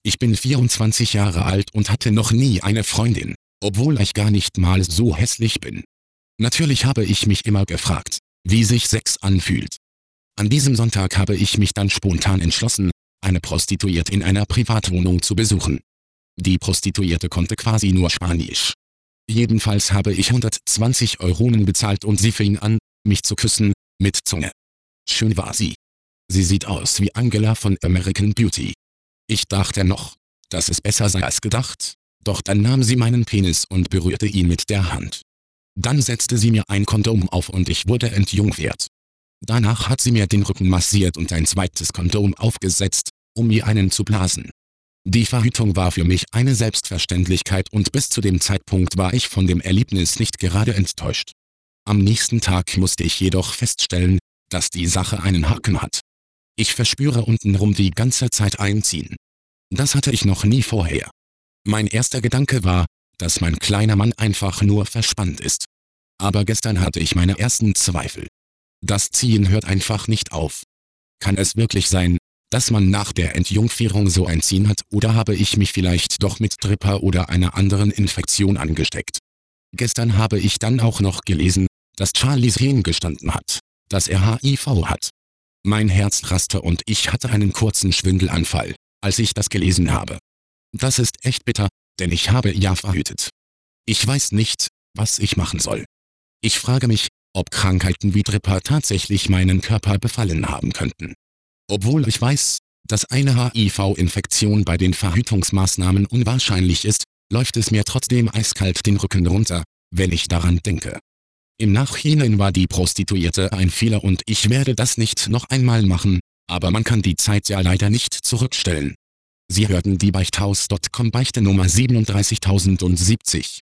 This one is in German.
Ich bin 24 Jahre alt und hatte noch nie eine Freundin, obwohl ich gar nicht mal so hässlich bin. Natürlich habe ich mich immer gefragt, wie sich Sex anfühlt. An diesem Sonntag habe ich mich dann spontan entschlossen, eine Prostituierte in einer Privatwohnung zu besuchen. Die Prostituierte konnte quasi nur Spanisch. Jedenfalls habe ich 120 Euronen bezahlt und sie fing an, mich zu küssen, mit Zunge. Schön war sie. Sie sieht aus wie Angela von American Beauty. Ich dachte noch, dass es besser sei als gedacht, doch dann nahm sie meinen Penis und berührte ihn mit der Hand. Dann setzte sie mir ein Kondom auf und ich wurde entjungfert. Danach hat sie mir den Rücken massiert und ein zweites Kondom aufgesetzt, um mir einen zu blasen. Die Verhütung war für mich eine Selbstverständlichkeit und bis zu dem Zeitpunkt war ich von dem Erlebnis nicht gerade enttäuscht. Am nächsten Tag musste ich jedoch feststellen, dass die Sache einen Haken hat. Ich verspüre untenrum die ganze Zeit ein Ziehen. Das hatte ich noch nie vorher. Mein erster Gedanke war, dass mein kleiner Mann einfach nur verspannt ist. Aber gestern hatte ich meine ersten Zweifel. Das Ziehen hört einfach nicht auf. Kann es wirklich sein, dass man nach der Entjungferung so ein Ziehen hat, oder habe ich mich vielleicht doch mit Tripper oder einer anderen Infektion angesteckt? Gestern habe ich dann auch noch gelesen, dass Charlies Hirn gestanden hat, dass er HIV hat. Mein Herz raste und ich hatte einen kurzen Schwindelanfall, als ich das gelesen habe. Das ist echt bitter, denn ich habe ja verhütet. Ich weiß nicht, was ich machen soll. Ich frage mich, ob Krankheiten wie Tripper tatsächlich meinen Körper befallen haben könnten. Obwohl ich weiß, dass eine HIV-Infektion bei den Verhütungsmaßnahmen unwahrscheinlich ist, läuft es mir trotzdem eiskalt den Rücken runter, wenn ich daran denke. Im Nachhinein war die Prostituierte ein Fehler und ich werde das nicht noch einmal machen, aber man kann die Zeit ja leider nicht zurückstellen. Sie hörten die Beichthaus.com Beichte Nummer 37070.